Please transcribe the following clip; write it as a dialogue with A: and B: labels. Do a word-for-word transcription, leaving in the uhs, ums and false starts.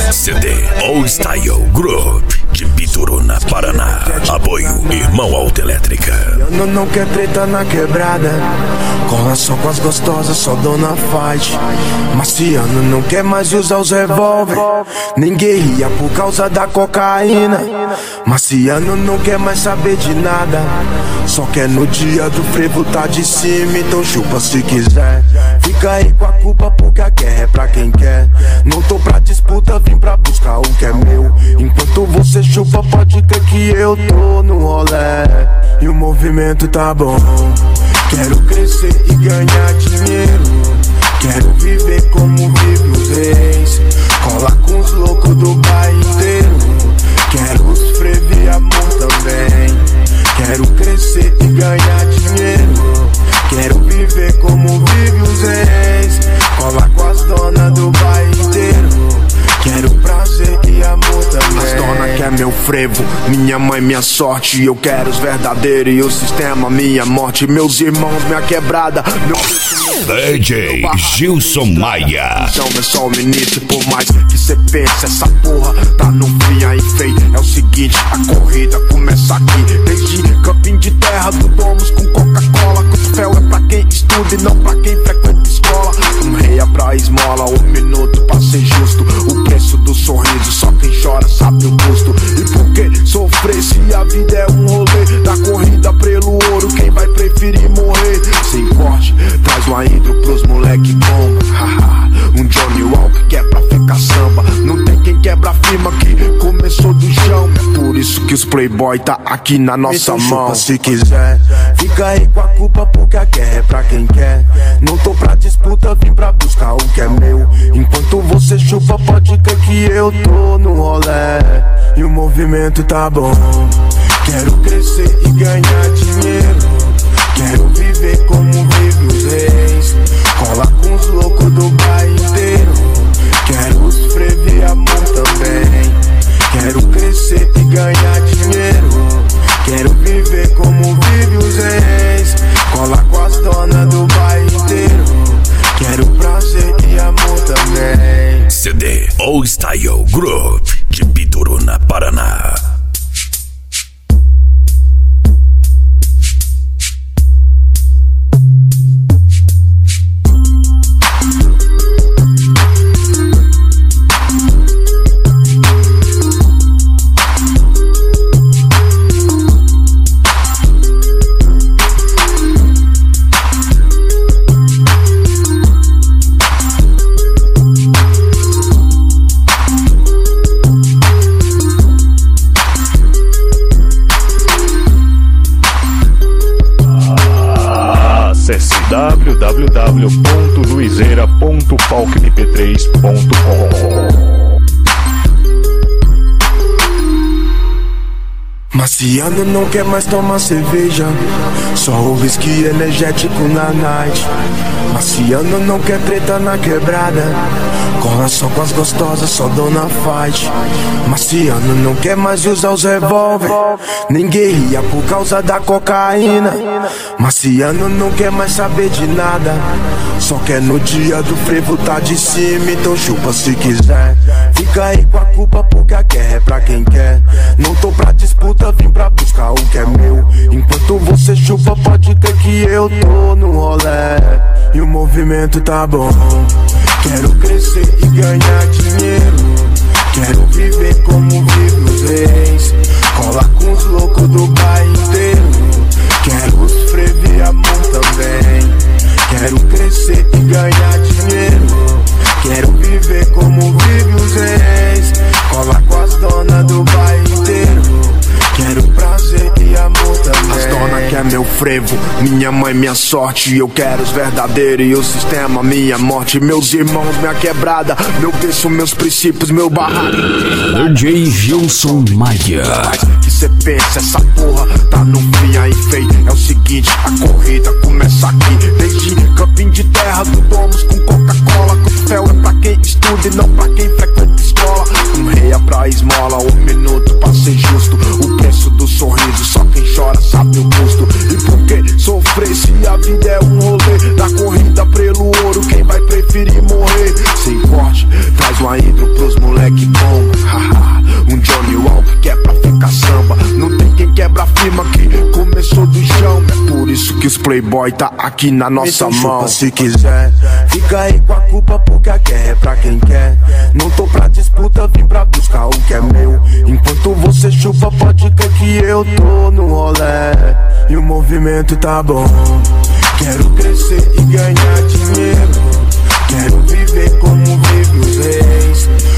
A: C D All Style Group de Bituruna, Paraná. Apoio Irmão Autoelétrica.
B: Não, não quer treta na quebrada, cola só com as gostosas, só dona fight. Marciano não quer mais usar os revólver, ninguém ria por causa da cocaína. Marciano não quer mais saber de nada, só quer no dia do frevo tá de cima. Então chupa se quiser, fica aí com a culpa porque a guerra é pra quem quer. Não tô pra disputa, vim pra buscar o que é meu. Enquanto você chupa, pode crer que eu tô no rolê. E o movimento tá bom. Quero crescer e ganhar dinheiro, quero viver como vive os reis. Cola com os loucos do bairro inteiro, quero os frevo e amor também. Quero crescer e ganhar dinheiro, quero viver como vive os reis. Cola com as donas do bairro inteiro, quero prazer e amor também. As donas quer meu frevo, minha mãe, minha sorte. Eu quero os verdadeiros e o sistema, minha morte. Meus irmãos, minha quebrada, meu...
A: D J Gilson Maia.
B: Então é só o ministro, por mais que cê pense, essa porra tá no fim aí feio. É o seguinte, a corrida começa aqui, desde campinho de terra do Domus com Coca-Cola. Costfel é pra quem estuda e não pra quem frequenta escola. Um rei é pra esmola, um minuto pra ser justo. O preço do sorriso, só quem chora sabe o custo. E por que sofrer se a vida é um rolê? Da corrida pelo ouro, quem vai preferir morrer? Sem corte, traz uma intro pros moleque bomba. Um Johnny Walker que é pra ficar samba. Não tem quem quebra a firma que começou do chão. É por isso que os playboy tá aqui na nossa então, mão. Se quiser, fica aí com a culpa porque a guerra é pra quem quer. Não tô pra disputa, vim pra buscar o que é meu. Enquanto você chupa, pode crer que eu tô no rolê. E o movimento tá bom. Quero crescer e ganhar dinheiro, quero viver como vive os reis. Cola com os loucos do bairro inteiro, quero os frevo e amor também. Quero crescer e ganhar dinheiro, quero viver como vive os reis. Cola com as donas do bairro inteiro, quero prazer e amor também.
A: C D All Style Group de Bituruna, Paraná.
C: w w w ponto luizeira ponto palco m p três ponto com.
B: Marciano não quer mais tomar cerveja, só o whisky energético na night. Marciano não quer treta na quebrada, cola só com as gostosas, só dona fight. Marciano não quer mais usar os revólver, ninguém ria por causa da cocaína. Marciano não quer mais saber de nada, só quer no dia do frevo tá de cima. Então chupa se quiser, fica aí com a culpa porque a guerra é pra quem quer. Não tô pra disputa, vim pra buscar o que é meu. Enquanto você chupa, pode crer que eu tô no rolê. E o movimento tá bom. Quero crescer e ganhar dinheiro, quero viver como vive os reis. Cola com os loucos do bairro inteiro, quero os frevo e amor também. Quero crescer e ganhar dinheiro, quero viver como vive os reis. Cola com as donas do bairro inteiro, quero prazer e amor também. As donas quer meu frevo, minha mãe, minha sorte. Eu quero os verdadeiros e o sistema, minha morte. Meus irmãos, minha quebrada, meu berço, meus princípios, meu barraco.
A: D J Gilson Maia.
B: Que cê pensa, essa porra tá no fim aí feio. É o seguinte, a corrida começa aqui, desde campinho de terra do Domus com Coca-Cola. Costfel é pra quem estuda e não pra quem frequenta escola. Um rei é pra esmola, um minuto pra ser justo. O preço do sorriso, só quem chora sabe o custo. E por que sofrer se a vida é um rolê? Da corrida pelo ouro, quem vai preferir morrer? Sem corte, traz uma intro pros moleque Os playboy tá aqui na nossa
D: então
B: mão.
D: Chupa se quiser, fica aí com a culpa porque a guerra é pra quem quer. Não tô pra disputa, vim pra buscar o que é meu. Enquanto você chupa, pode crer que eu tô no rolê. E o movimento tá bom. Quero crescer e ganhar dinheiro. Quero viver como vive os reis.